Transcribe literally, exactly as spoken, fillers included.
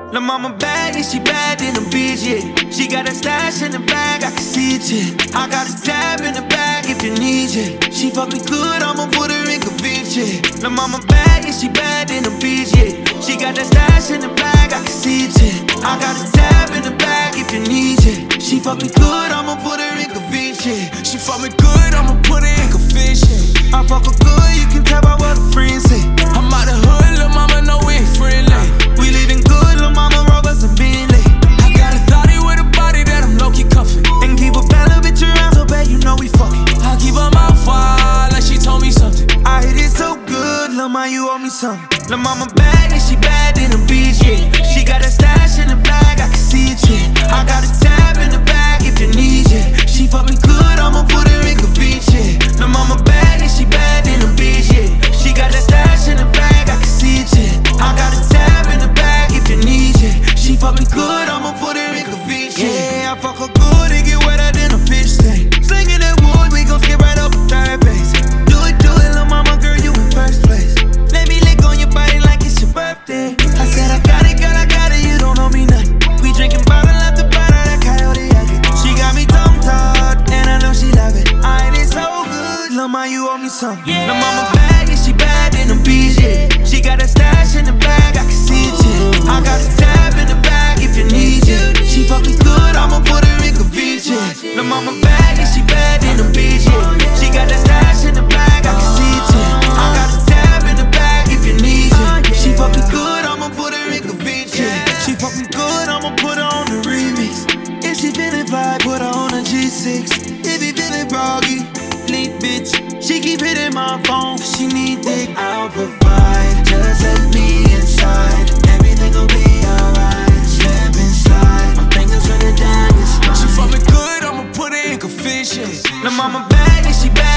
La mama bad, yeah, she bad in the beach, yeah. She got a stash in the bag, I can see it, yeah. I got a tab in the bag if you need it. She fuck me good, I'ma put her in convince, yeah. La mama bad, yeah, she bad in the beach, yeah. She got that stash in the bag, I can see it, yeah. I got a tab in the bag if you need it. She fuck me good, I'ma put her in convince, yeah. She fuck me good, I'ma put her in convince, yeah. I fuck her good, you can tell by what her friends say. I'm out the hood, lil' mama know we ain't friendly. We living good, lil' mama Roberts and Bentley. I got a thotty with a body that I'm low-key cuffing. And keep a bad little bitch around so bad you know we fucking. I keep her mouth wide like she told me something. I hit it so good, lil' ma, you owe me something. Lil' mama bad, and she bad in the beach, yeah. She got a stash in the bag, I can see it, yeah. I got a tab in the bag if you need it. She fuck me good, I'ma put her in convince, yeah. Lil' mama bad, and she bad in the beach, yeah. She got that stash in the bag, I can see it, yeah. I got a tab in the bag if you need it. She fuck me good, I'ma put her in convince, yeah. I fuck her good, it get wetter than a fish tank. Slinging that wood, we gon' skip right up a third base. Do it, do it, lil' mama, girl, you in first place. Let me lick on your body like it's your birthday. I said I got it, girl, I got it, you don't know me nothing. We drinking bottle after bottle, that coyote yakking. She got me tongue-tied, and I know she love it. I ain't so good, lil' ma, you owe me something. Lil' mama bad, yeah, she bad in the beach, yeah. She got a stash in the bag, I can see it, yeah. I got a tab in the bag if you need it. She fuck me good, I'ma put her in convince, yeah. Lil' mama bad, yeah, she bad in the beach, yeah. She got that stash in the bag, I can see it, yeah. I got a tab in the bag if you need it. She fuck me good, I'ma put her in convince, yeah. She fuck me good, I'ma put her on the remix. If she feelin' vibe, put her on a G six. If he feelin' groggy, leak bitch. She keep hitting my phone, she need dick. I'll provide, just let me inside. Everything gon' be alright. Slip inside, my fingers running down your spine. She fuck me good, I'ma put her in convince, yeah. Lil' mama bad, yeah, she bad.